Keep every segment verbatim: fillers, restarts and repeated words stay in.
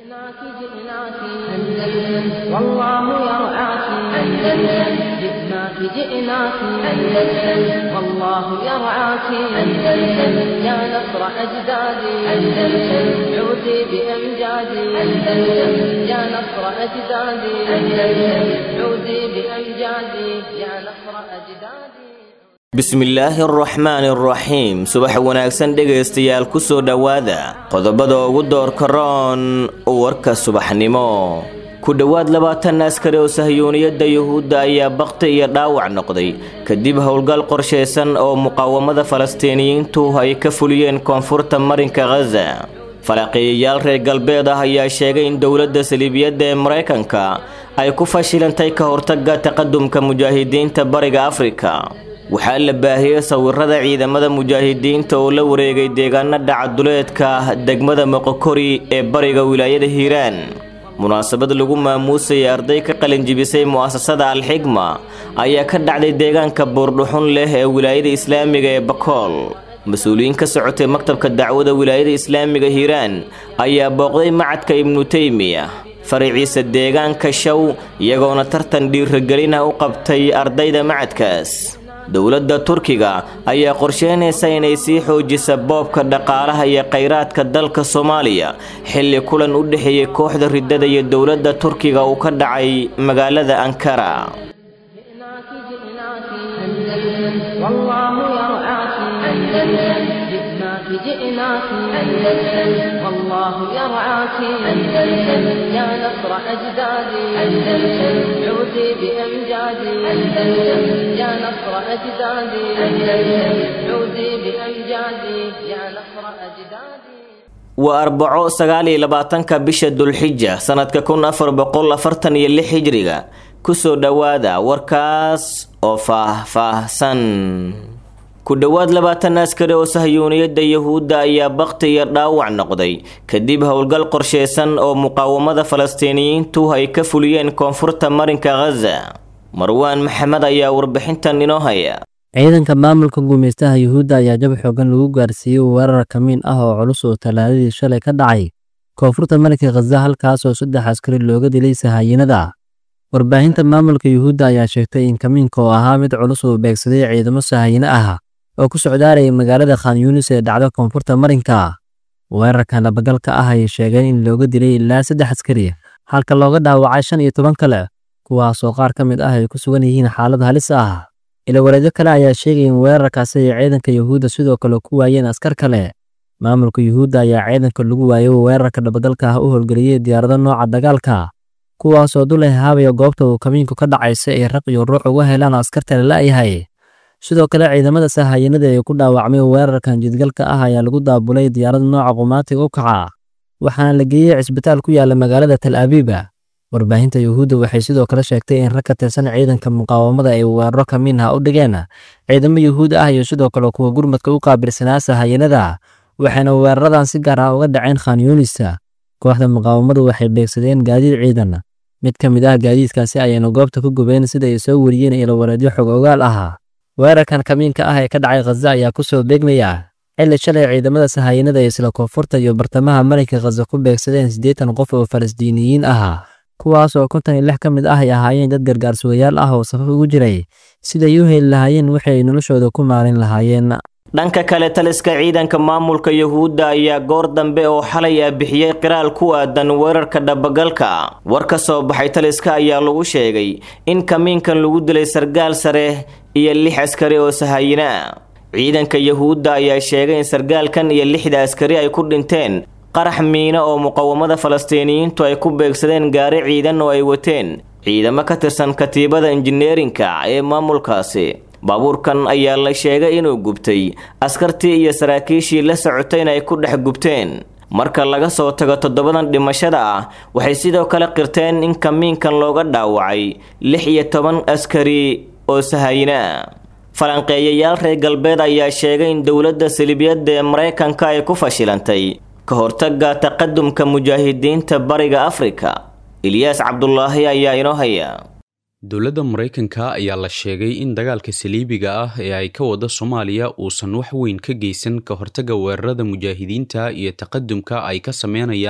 جئناك جئناك أندلس والله يرعاك أندلس جئناك جئناك أندلس والله يرعاك أندلس يا نصر أجدادي أندلس عودي بأمجادي أندلس يا نصر أجدادي أندلس عودي بأمجادي يا نصر أجدادي bismillaahi araxmaani araxiim subax wanaagsan dhegaystayaal ku soo dhowaada qodobada ugu doorka roon warka subaxnimo ku dhowaad labaatan askari oo sahyuuniyadda yuhuudda ayaa baqti iyo dhaawac noqday kadib howlgal qorsheysan oo muqaawamada falastiiniyiintu ay ka fuliyeen koonfurta marinka Gaza. Falaqiyayaal reer galbeed ah ayaa sheegay in dowladda saliibiyadda ee Mareykanka ay ku fashilantay ka hortagga taqadumka mujaahidiinta bariga Afrika. waxaa la baahiyay sawirada ciidamada mujaahidiinta oo la wareegay deegaanada caduleedka degmada Moqokori ee bariga wilaayada Hiiraan. munaasabad lagu maamuusay arday ka qalin jibisay muasasada Al-Xigma ayaa ka dhacday deegaanka Buurdhuxun leh ee wilaayada Islaamiga ee Bakool. mas'uuliyiin ka socotay maktabka dacwada wilaayada Islaamiga Hiiraan ayaa booqday macadka Ibnu Taymiyah fariiciisa deegaanka Shaw iyagoona tartan dhiirigelin u qabtay ardayda macadkaas. dowladda Turkiga ayaa qorsheynaysa inay sii xoojiso boobka dhaqaalaha iyo kheyraadka dalka Soomaaliya xilli kulan u dhaxeeyay kooxda ridada iyo dowladda Turkiga uu ka dhacay magaalada Ankara. جئناك أندلس والله يرعاك أندلس يا نصر أجدادي أندلس عودي بأمجادي أندلس يا نصر أجدادي أندلس عودي بأمجادي يا نصر أجدادي وأربعو سغالي لباتنك بشد الحجة سنة كون أفر بقول أفرتن يلي حجريغا كسو دوادا وركاس وفاه فاه سن ku dhowaad labaatan askari oo sahyuuniyadda yuhuudda ayaa baqti iyo dhaawac noqday kadib howlgal qorsheysan oo muqaawamada falastiiniyiintu ay ka fuliyeen koonfurta marinka Gaza. Marwaan Maxamed ayaa warbixintan inoo haya. ciidanka maamulka gumeystaha yuhuudda ayaa jab xoogan lagu gaarsiiyay weerar kamiin ah oo culus oo talaadadii shalay ka dhacay koonfurta marinka Gaza halkaas oo saddex askari looga dilay sahaayinada. warbaahinta maamulka yuhuudda ayaa sheegtay in kamiinka oo ahaa mid culus oo beegsaday ciidamo sahaayina ah oo ku socdaalay magaalada Khan Yunis ee dhacda koonfurta marinka. weerarkan labagalka ah ay sheegeen in looga dilay ilaa saddex askari halka looga dhaawacay shan iyo toban kale kuwaas oo qaar ka mid ah ay ku sugan yihiin xaalad halis ah. ila wareedyo kale ayaa sheegay in weerarkaasi ay ciidanka yuhuudda sidoo kale ku waayeen askar kale. maamulka yuhuudda ayaa ciidanka lagu waayay weerarka labagalka ah u howlgeliyay diyaarado nooca dagaalka kuwaas oo dul haabaya goobta uu kamiinku ka dhacaysa ee raq iyo ruux uga helaan askarta la yahay. sidoo kale ciidamada sahaayinada ee ku dhaawacmay weerarkan jidgalka ah ayaa lagu daabulay diyaarad nooca qumaatiga u kaca waxaana la geeyay cisbitaal ku yaala magaalada Tel Aviv. warbaahinta yuhuudda waxay sidoo kale sheegtay in rag ka tirsan ciidanka muqaawamada ay weeraro kamiin ah u dhigeen ciidamo yuhuud ah iyo sidoo kale kuwa gurmadka u qaabilsanaa sahaayinada waxaana weeraradan si gaar ah uga dhaceen Khan Yunis. kooxda muqaawamadu waxay beegsadeen gaadiid ciidan mid ka mid ah gaadiidkaasi ayayna goobta ku gubeen sida ay soo wariyeen ilo wareedyo xog ogaal ah. weerarkan kamiinka ah ee ka dhacay Gaza ayaa ku soo beegmaya xilli shalay ciidamada sahaayinada ee isla koonfurta iyo bartamaha marinka Gaza ku beegsadeen siddeetan qof oo Falastiiniyiin ah kuwaas oo konton iyo lix ka mid ah ay ahaayeen dad gargaar sugayaal ah oo safaf ugu jiray sida ay u heli lahaayeen wixii ay noloshooda ku maarin lahaayeen. dhanka kale taliska ciidanka maamulka yuhuudda ayaa goor dambe oo xalay ah bixiyay qiraal ku aadan weerarka dhabagalka. war ka soo baxay taliska ayaa lagu sheegay in kamiinkan lagu dilay sargaal sare iyo lix askari oo sahaayina. ciidanka yuhuudda ayaa sheegay in sargaalkan iyo lixda askari ay ku dhinteen qarax miino oo muqaawamada falastiiniyiintu ay ku beegsadeen gaari ciidan oo ay wateen ciidamo ka tirsan katiibada injineerinka ee maamulkaasi. baabuurkan ayaa la sheegay inuu gubtay askartii iyo saraakiishii la socotay inay ku dhex gubteen. marka laga soo tago toddobadan dhimashada ah waxay sidoo kale qirteen in kamiinkan looga dhaawacay lix iyo toban askari oo sahaayina. falanqeeyayaal reer galbeed ayaa sheegay in dowladda saliibiyadda ee Mareykanka ay ku fashilantay ka hortagga taqadumka mujaahidiinta bariga Afrika. Ilyas Cabdullaahi ayaa inoo haya. dowladda Mareykanka ayaa la sheegay in dagaalka saliibiga ah ee ay ka wada Soomaaliya uusan wax weyn ka geysan ka hortagga weerarada mujaahidiinta iyo taqadumka ay ka sameynayaan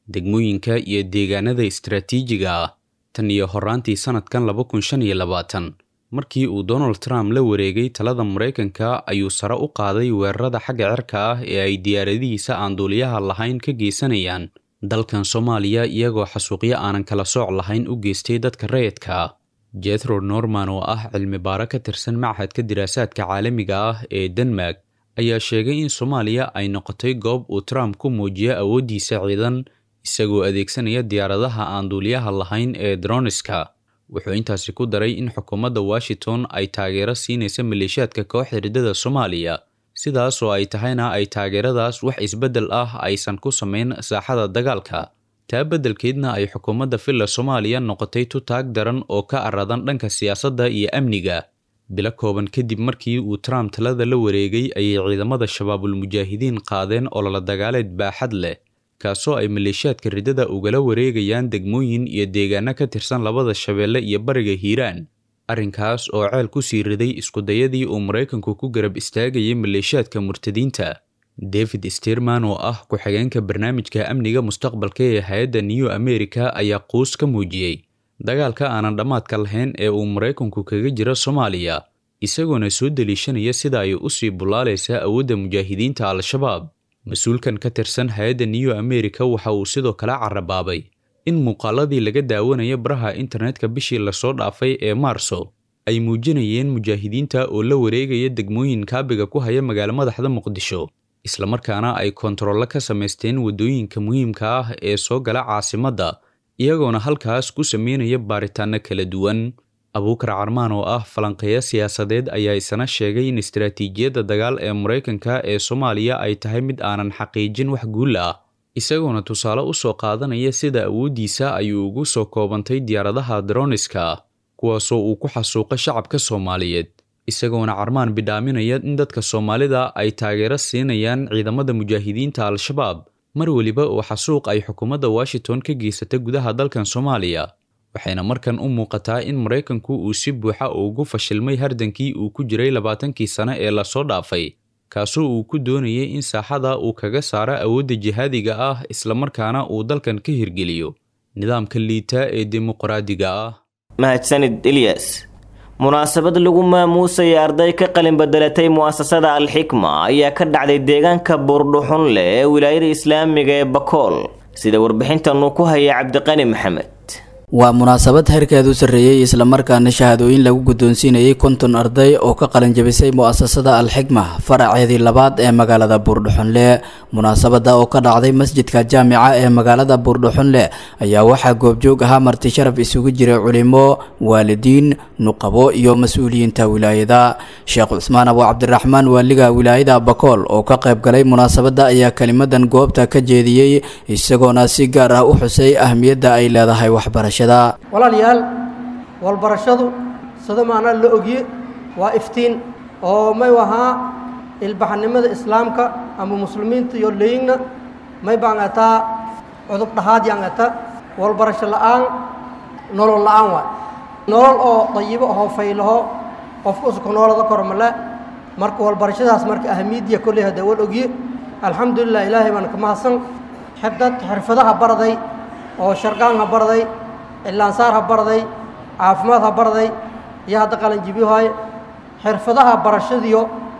degmooyinka iyo deegaanada istiraatiijiga ah tan iyo horaantii sanadkan laba kun shan iyo labaatan markii uu Donald Trump la wareegay talada Mareykanka ayuu sare u qaaday weerarada xagga cirka ah ee ay diyaaradihiisa aan duuliyaha lahayn ka geysanayaan dalkan Soomaaliya iyagoo xasuuqyo aanan kala sooc lahayn u geystay dadka rayidka ah. Jethro Norman oo ah cilmi baare ka tirsan Machadka Diraasaadka Caalamiga ah ee Denmark ayaa sheegay in Soomaaliya ay noqotay goob uu Trump ku muujiyo awoodiisa ciidan isagoo adeegsanaya diyaaradaha aan duuliyaha lahayn ee droneska. Wuxuu intaasi ku daray in xukuumadda Washington ay taageero siinaysa maleeshiyaadka kooxda ridada Soomaaliya sidaas oo ay tahayna ay taageeradaas wax isbedel ah aysan ku sameyn saaxada dagaalka. taa beddelkeedna ay xukuumadda Villa Soomaaliya noqotay tutaag daran oo ka aradan dhanka siyaasadda iyo amniga. Bilo kooban kadib markii uu Trump talada la wareegay ayay ciidamada Shabaabul Mujaahidiin qaadeen olole dagaaleed baaxad leh kaasoo ay maleeshiyaadka ridada ugala wareegayaan degmooyin iyo deegaano ka tirsan labada Shabeelle iyo bariga Hiiraan. Arrinkaas oo ceel ku sii riday isku dayadii uu Mareykanku ku garab istaagayay maleeshiyaadka murtadiinta. David Stearman oo ah ku-xigeenka barnaamijka amniga mustaqbalka ee hay'adda New America ayaa quus ka muujiyay dagaalka aanan dhamaadka lahayn ee uu Mareykanku kaga jiro Soomaaliya isagoona soo daliishanaya sida ay u sii bulaalaysa awoodda mujaahidiinta Al-Shabaab. Mas'uulkan ka tirsan hay'adda New America waxa uu sidoo kale carabaabay in muuqaaladii laga daawanayo baraha internetka bishii la soo dhaafay ee Maarso ay muujinayeen mujaahidiinta oo la wareegaya degmooyin kaabiga ku haya magaalada madaxda Muqdisho isla markaana ay kontarool ka sameysteen wadooyinka muhiimka ah ee soo gala caasimadda iyagoona halkaas ku sameynaya baaritaano kala duwan. Abuukar Carmaan oo ah falanqeeya siyaasadeed ayaa isna sheegay in istiraatiijiyadda dagaal ee Mareykanka ee Soomaaliya ay tahay mid aanan xaqiijin wax guul ah isagoona tusaale u soo qaadanaya sida awoodiisa ay ugu soo koobantay diyaaradaha droneska kuwaasoo uu ku xasuuqay shacabka Soomaaliyeed isagoona Carmaan bidhaaminaya in dadka Soomaalida ay taageero siinayaan ciidamada mujaahidiinta Al-Shabaab mar waliba oo xasuuq ay xukuumadda Washington ka geysatay gudaha dalkan Soomaaliya. Waxayna markan u muuqataa in Mareykanku uu si buuxa ugu fashilmay hardankii uu ku jiray labaatankii sano ee la soo dhaafay kaasoo uu ku doonayay in saaxada uu kaga saaro awoodda jihaadiga ah isla markaana uu dalkan ka hirgeliyo nidaamka liita ee dimuqraadiga ah. mahadsanid Ilyas. munaasabad lagu maamuusay arday ka qalin bedelatay muasasada Al-Xikma ayaa ka dhacday deegaanka Buurdhuxunle ee wilaayada Islaamiga ee Bakool sida warbixintan uu ku haya Cabdiqani Maxamed. waa munaasabad heerkeedu sareeyay isla markaana shahaadooyin lagu guddoonsiinayay konton arday oo ka qalin jabisay muasasada Al-Xikma faraceedii labaad ee magaalada Buurdhuxunle. munaasabada oo ka dhacday masjidka jaamica ee magaalada Buurdhuxunle ayaa waxaa goobjoog ahaa marti sharaf isugu jiray culimo, waalidiin, nuqabo iyo mas'uuliyiinta wilaayada. Sheekh Cusmaan Abu Cabdiraxmaan waaliga wilaayada Bakool oo ka qayb galay munaasabada ayaa kalimadan goobta ka jeediyay isagoona si gaar ah u xusay ahmiyadda ay leedahay waxbarashada. walaalayaal walbarashadu sida maana la ogiye waa iftiin oo may wahaa ilbaxnimada islaamka ama muslimiinta iyo leeyna may baangata cudub dhahaad yaangata walbarasho la'aan nolol la'aan waa nolol oo dayibo oo faylaho qofku isku noolada kormala marka walbarashadaas marka ahmiyadiya kulli hada wal ogiye alxamdulillah ilaahay baan ka mahadsan xibdad xirfadaha baraday oo sharqaan baraday ilaan saar ha barday caafimaad ha barday iyo hadda qalan jibiyohay xirfadaha barashadiyo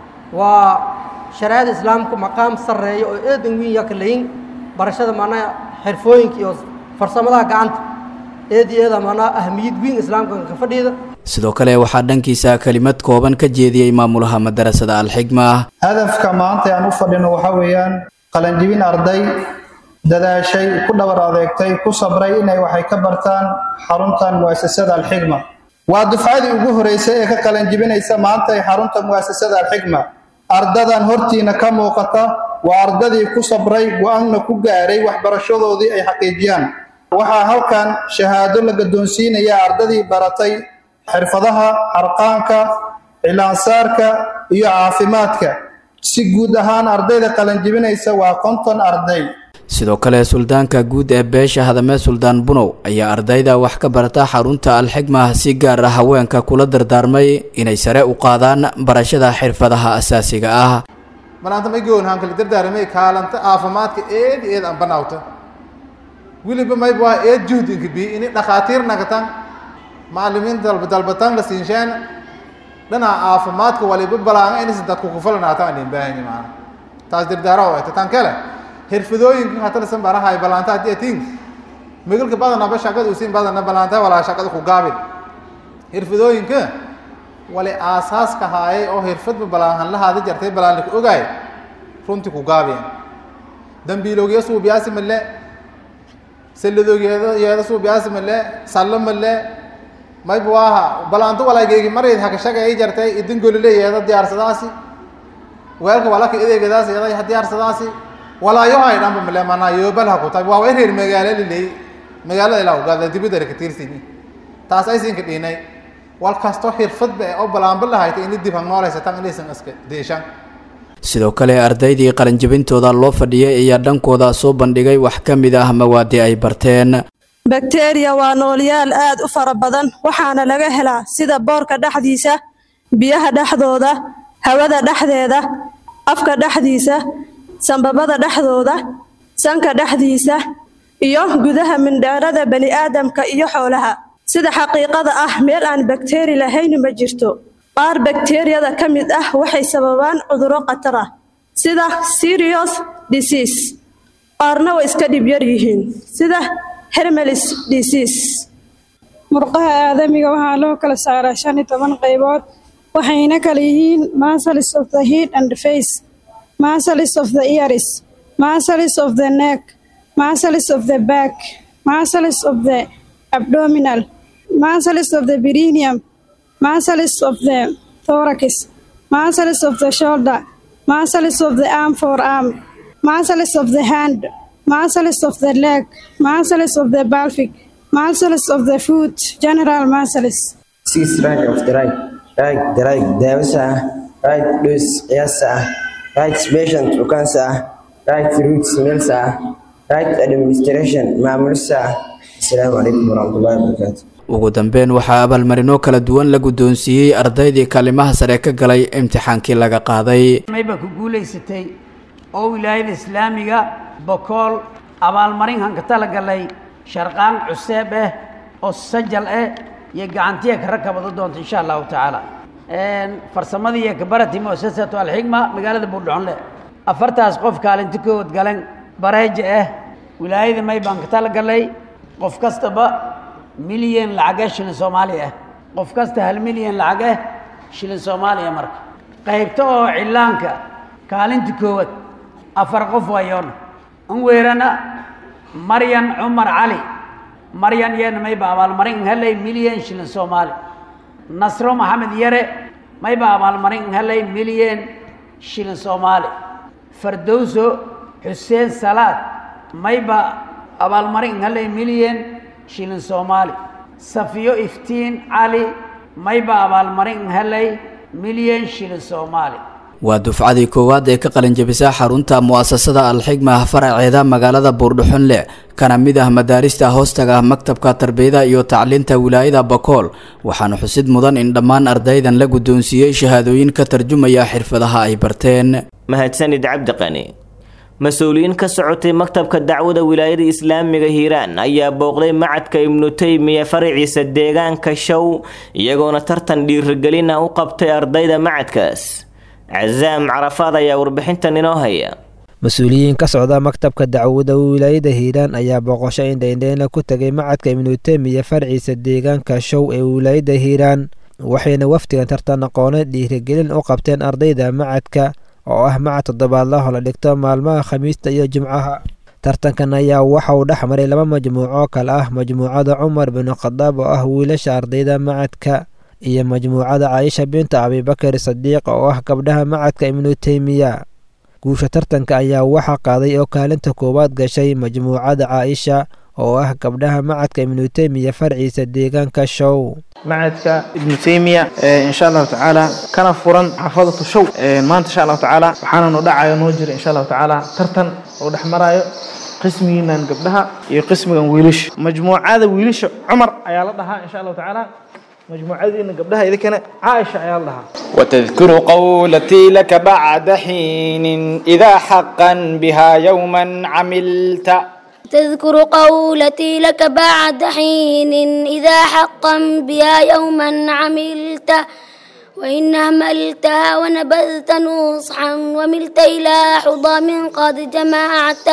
waa shariicada islaamku maqaam sareeyo oo eedan weyn yaa kaleyn barashada maana xirfooyinka iyo farsamada gacanta eedeeda maana ahmiyad weyn islaamka ka fadhida. sidoo kale waxaa dhankiisa kalimad kooban ka jeediyay maamulaha madrasada Al-Xikma. hadafka maanta aan u fadhino waxa weeyaan qalan jibin arday dadaashay ku dhabar adeegtay ku sabray inay waxay ka bartaan xaruntan muasasada Al-Xikma. waa dufcadii ugu horeysay ee ka qalan jibinaysa maanta ee xarunta muasasada Al-Xikma. ardadan hortiina ka muuqata waa ardadii ku sabray go'aanna ku gaaray waxbarashadoodii ay xaqiijiyaan. waxaa halkan shahaado la guddoonsiinaya ardadii baratay xirfadaha harqaanka, cilaansaarka iyo caafimaadka. si guud ahaan ardayda qalan jibinaysa waa konton arday. sidoo kale suldaanka guud ee beesha hadame Suldaan Bunow ayaa ardayda wax ka barata xarunta Al-Xikma si gaar ah haweenka kula dardaarmay inay sare u qaadaan barashada xirfadaha asaasiga ah. maanta ma goon han kala dardaarmay kaalanta caafimaadka eed eed aan banaawta weliba mayba waa ee juhdinka bi in dhakhaatiir nagatan macallimiin dalba dalbatan la siinshaan dhinaca caafimaadka waliba balaanga inaysan dadku ku falnaataan in baahan yihiin taas dirdaaro oo tan kale xirfadooyinka hata san barahay balaanta hadii tin migalka badan aba shaqada u siin badan balaanta wala shaqada ku gaabin xirfadooyinka wali aasaaska haay oo xirfad balaahan la hada jartay balaan ku ogaay runtii ku gaabin dambiiloogiya suu biyaasi malle salladoogeeda yeeda suu biyaasi malle sallam malle may buaha balaanto walaageygi mareed haka shaqay jartay idin golile yeeda diyaarsadaasi weelka walaka ideegadaas yeeda diyaarsadaasi walaayo ay dhanba malle manaayo balha ku tag waa reer magaalada lilay magaalada ilaa ugaada dibida ka tiirsiin taas ay siin ka dhinay wal kasto xirfad ba oo balaanba lahayd in dib han noolaysa tan inaysan iska deeshan sidoo kale ardaydii qalinjabintooda loo fadhiyay ayaa dhankooda soo bandhigay wax ka mid ah mawaadi ay barteen. Bacteria waa noolayaal aad u fara badan waxaana laga helaa sida boorka dhaxdiisa, biyaha dhaxdooda, hawada dhaxdeeda, afka dhaxdiisa, sanbabada dhaxdooda, sanka dhaxdiisa iyo gudaha mindhicirada bani aadamka iyo xoolaha. sida xaqiiqada ah meel aan bacteria lahayn ma jirto. qaar bacteriyada ka mid ah waxay sababaan cudurro khatar ah sida serious disease. qaarna way iska dhib yar yihiin sida Hermes disease. murqaha aadamiga waxaa loo kala saaraa shan iyo toban qaybood waxayna kala yihiin muscles of the head and face, muscles of the ears, muscles of the neck, muscles of the back, muscles of the abdominal, muscles of the perineum, muscles of the thorax, muscles of the shoulder, muscles of the arm forearm, muscles of the hand, muscles of the leg, muscles of the pelvic, muscles of the foot, general muscles. Six right of the right, right the right devsa, right loose yasa, right patient ukansa, right root smelsa, right administration mamulsa. Assalamu alaikum warahmatullahi wabarakatuh. ugu dambeyn waxaa abaalmarino kala duwan la guddoonsiiyey ardaydii kaalimaha sare ka galay imtixaankii laga qaaday. mayba ku guuleysatay oo wilaayada islaamiga bokool abaalmarin hanka tala galay sharqaan cuseeb ah oo sajal ah iyo gacantiya ka rakabado doonto insha Allah taala een farsamadii iyo kabarati muasasatu al-hikma magaalada Buurdhonle afartaas qof kaalinta kood galan bareeje ah wilaayada mayba hanka tala galay qof kastaba milyan lacag shilin Soomaali ah qof kasta hal milyan lacag shilin Soomaali marka qaybta oo cilaanka kaalinta kood afar qof wayoon an weerana Maryan Umar Ali Maryan yeen may ba abaalmarin helay milyan shilin Soomaali Nasro Maxamed Yare may ba abaalmarin helay milyan shilin Soomaali Fardowso Hussein Salaad may ba abaalmarin helay milyan shilin Soomaali Safiyo Iftiin Ali may ba abaalmarin helay milyan shilin Soomaali. waa dufcadii koowaad ee ka qalin jabisa xarunta muasasada al-Hikma faraceeda magaalada Buurdhonle kana mid ah madaarista hoostaga maktabka tarbiyada iyo tacliinta wilaayada Bakool waxaana xusid mudan in dhammaan ardaydan la guddoonsiiyey shahaadooyin ka tarjumaya xirfadaha ay barteen. mahadsanid Cabdi Qani. mas-uuliyiin ka socotay maktabka dacwada wilaayada islaamiga Hiiraan ayaa booqday macadka Ibnu Taymiya faraciisa deegaanka Show iyagoona tartan dhiirigelin u qabtay ardayda macadkaas. عزام عرفات ayaa warbixintan inoo haya. mas-uuliyiin ka socda maktabka dacwada wilaayada Hiiraan ayaa booqasho indheindheena ku tagay macadka Ibnu Taymiya faraciisa deegaanka Show ee wilaayada Hiiraan waxayna wafdigan tartan aqooneed dhiirigelin u qabteen ardayda macadka oo ah macad toddobaadle oo la dhigto maalmaha Khamiista iyo Jimcaha. tartankan ayaa waxa uu dhexmaray laba majmuuco kala ah majmuucada Umar bin Khadaab oo ah wiilasha ardayda macadka iyo majmuucada Aisha binta Abi Bakr Sadiq oo ah gabdhaha macadka Ibnu Taymiya. guusha tartanka ayaa waxa qaaday oo kaalinta koowaad gashay majmuucada Aisha oo ah gabdhaha macadka Ibnu Taymiya farciisa deegaanka Show. macadka Ibnu Taymiya insha Allah taala kana furan xaafadatu Show maanta insha Allah taala waxaana noo dhacayo noo jira insha Allah taala tartan oo dhaxmarayo qismigan gabdhaha iyo qismigan wiilasha. majmuucada wiilasha Umar ayaa la dhahaa insha Allah taala مجموعتنا قبلها إذا كان عائشة يا الله. وتذكر قولتي لك بعد حين إذا حقا بها يوما عملت تذكر قولتي لك بعد حين إذا حقا بها يوما عملت وإن أهملتها ونبذت نصحا وملت إلى حضام قد جمعت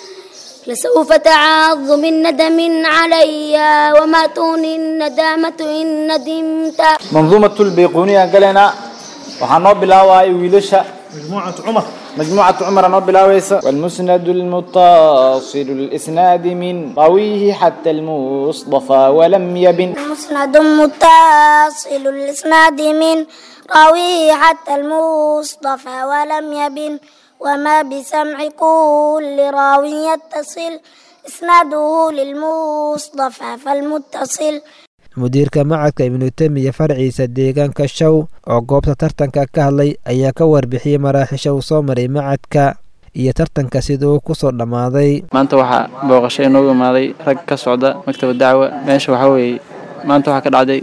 لسوف تعض من ندم علي وما تغني الندامة إن ندمت. منظومة البيقونية قالنا وحنوب بالهواء ويلشة مجموعة عمر مجموعة عمر نوب بالهواء والمسند المتصل الإسناد من راويه حتى المصطفى ولم يبن. المسند متصل الإسناد من راويه حتى المصطفى ولم يبن وما بسمع كل راوي يتصل إسناده للمصطفى فالمتصل. mudiirka macadka ibnu temiya farciisa deegaanka show oo goobta tartanka ka hadlay ayaa ka warbixiyey maraaxisha uu soo maray macadka iyo tartanka sida uu ku soo dhammaaday. maanta waxaa booqasho inoogu imaaday rag ka socda maktabad dacwa. meesha waxaa weeye maanta waxaa ka dhacday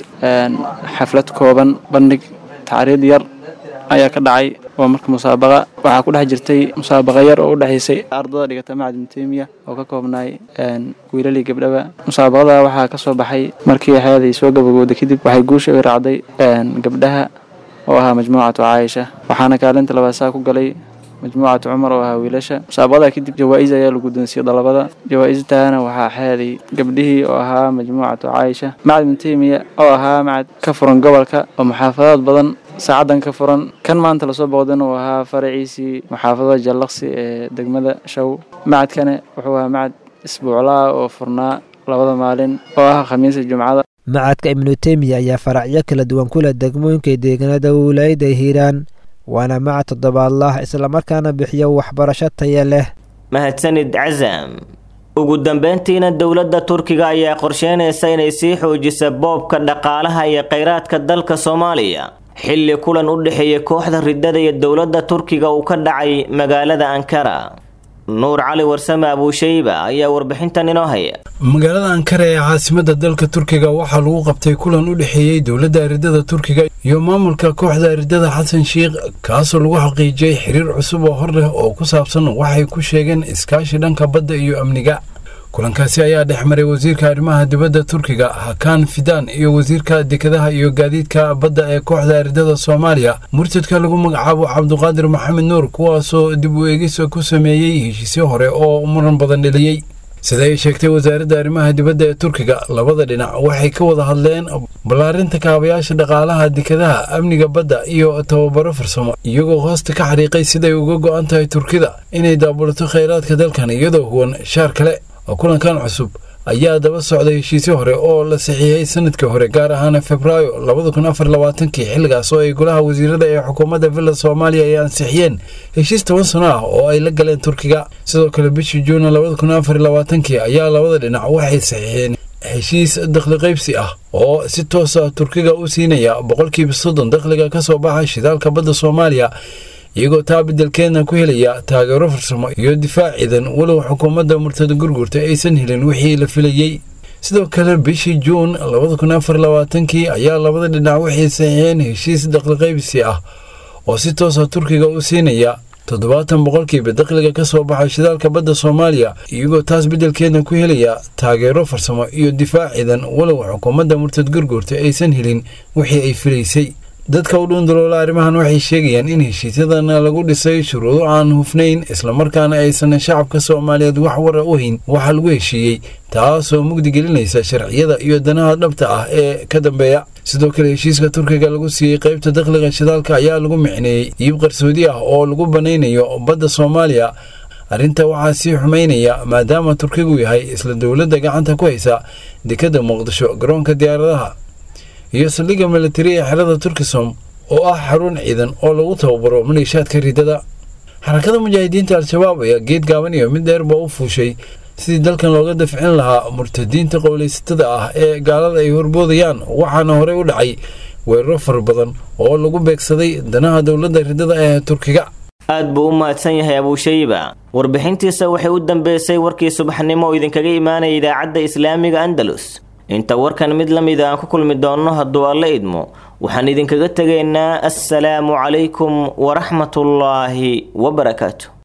xaflad kooban bandhig tacriid yar ayaa ka dhacay waa marka musaabaqa waxaa ku dhex jirtay musaabaqa yar oo u dhexaysay ardada dhigata macad ibnu temiya oo ka koobnaay wiilalii gabdhaba. musaabaqada waxaa ka soo baxay markii xeeday soo gabagowday kadib waxay guusha u raacday gabdhaha oo ahaa majmuucatu Caaisha waxaana kaalinta labaad saa ku galay majmuucatu Cumar oo ahaa wiilasha. musaabaqada kadib jawaa'iz ayaa lagu guddoonsiiyay dalabada. jawaa'istaana waxaa xeeday gabdhihii oo ahaa majmuucatu Caaisha. macad ibnu temiya oo ahaa macad ka furan gobolka oo muxaafadaad badan saacadan ka furan kan maanta la soo booqdan oo ahaa faraciisii muxaafadada Jallaqsi ee degmada Show. macadkana wuxuu ahaa macad isbuuclaa oo furnaa labada maalin oo ah khamiista Jumcada. macadka ibnu temiya ayaa faracyo kala duwan ku leh degmooyinka deegaanada wilaayada Hiiraan waana macad toddobaadlaah isla markaana bixiyo waxbarasho tayo leh. mahadsanid Cazam. ugu dambeyntiina dowladda Turkiga ayaa qorsheynaysa inay sii xoojiso boobka dhaqaalaha iyo kheyraadka dalka Soomaaliya xilli kulan u dhaxeeyay kooxda ridada iyo dowladda Turkiga uu ka dhacay magaalada Ankara. nuur cali warsame abuushayba ayaa warbixintan inoo haya. magaalada Ankara ee caasimadda dalka Turkiga waxaa lagu qabtay kulan u dhaxeeyay dowladda ridada Turkiga iyo maamulka kooxda ridada Xasan Sheikh kaasoo lagu xaqiijiyay xiriir cusub oo hor leh oo ku saabsan waxay ku sheegeen iskaashi dhanka badda iyo amniga. kulankaasi ayaa dhexmaray wasiirka arrimaha dibadda Turkiga Hakan Fidan iyo wasiirka dekedaha iyo gaadiidka badda ee kooxda ridada Soomaaliya murtadka lagu magacaabo Cabduqaadir Maxamed Nuur kuwaasoo dib u eegis ku sameeyay heshiisyo hore oo muran badan dhaliyay. sida ay sheegtay wasaaradda arrimaha dibadda ee Turkiga labada dhinac waxay ka wada hadleen balaarinta kaabayaasha dhaqaalaha dekedaha amniga badda iyo tababaro farsamo iyagoo hoosta ka xariiqay siday uga go'an tahay Turkida inay daabulato kheyraadka dalkan iyadoo huwan shaar kale. kulankan cusub ayaa daba socday heshiisyo hore oo la saxiixay sanadkii hore gaar ahaan Febraayo laba kun afar iyo labaatan xilligaas oo ay golaha wasiirada ee xukuumadda Villa Soomaaliya ay ansixiyeen heshiis toban sano ah oo ay la galeen Turkiga. sidoo kale bishii Juun laba kun afar iyo labaatan ayaa labada dhinac waxay saxiixeen heshiis dakhli qaybsi ah oo si toos ah Turkiga u siinaya boqolkiiba soddon dakhliga ka soo baxa shidaalka badda Soomaaliya iyagoo taa beddelkeedna ku helaya taageero farsamo iyo difaac ciidan walow xukuumadda murtada gurgurta aysan helin wixii la filayay. sidoo kale bishii Juun laba kun afar iyo labaatan ayaa labada dhinac waxay saxiixeen heshiis dakhli qaybsi ah oo si toos ah Turkiga u siinaya toddobaatan boqolkiiba dakhliga ka soo baxa shidaalka badda Soomaaliya iyagoo taas beddelkeedna ku helaya taageero farsamo iyo difaac ciidan walow xukuumadda murtada gurgurta aysan helin wixii ay filaysay. dadka u dhunduloola arrimahan waxay sheegayaan in heshiisyadan lagu dhisay shuruudo aan hufnayn isla markaana aysan shacabka Soomaaliyeed wax war u hayn waxa lagu heshiiyey taasoo mugdi gelinaysa sharciyada iyo danaha dhabta ah ee ka dambeeya. sidoo kale heshiiska Turkiga lagu siiyay qaybta dakhliga shidaalka ayaa lagu micneeyay iib qarsoodi ah oo lagu banaynayo badda Soomaaliya. arrinta waxaa sii xumeynaya maadaama Turkigu yahay isla dowladda gacanta ku haysa dekedda Muqdisho garoonka diyaaradaha iyo saldhigga militari ee xerada Turkisom oo ah xarun ciidan oo lagu tababaro maleeshiyaadka ridada. xarakada mujaahidiinta al-shabaab ayaa geed gaaban iyo mid dheer ba u fuushay sidii dalkan looga dafcin lahaa murtadiinta qowleysatada ah ee gaalada ay horboodayaan waxaana horey u dhacay weeraro fara badan oo lagu beegsaday danaha dowladda ridada ee Turkiga. aad buu u mahadsan yahay abuushayba. warbixintiisa waxay u dambeysay warkii subaxnimo oo idinkaga imaanaya idaacadda islaamiga Andalus. inta warkan mid la mid ah ku kulmi doono hadduu alla idmo waxaan idinkaga tegaynaa assalaamu calaykum waraxmatullaahi wabarakaatu.